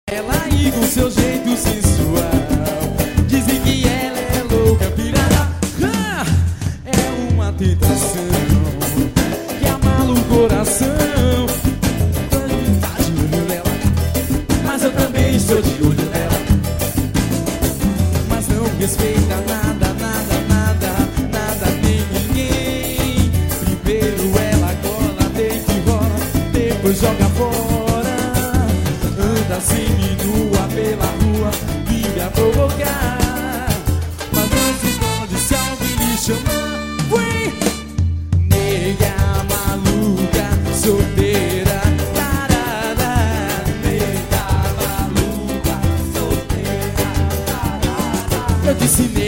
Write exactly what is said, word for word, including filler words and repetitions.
ela aí com seu jeito sensual. Dizem que ela é louca, pirada. Ah, é uma tentação que abala o coração. Tá de olho nela, mas eu também estou de olho nela. Mas não respeita nada, nada, nada, nada nem ninguém. Primeiro ela cola, deita e rola, depois joga fora. Anda semi-nua pela rua, vive a provocar. Mas não se esconde se alguém lhe chamar. Ui! Nega maluca, solteira, tarará. Nega maluca, solteira, tarará. Eu disse nega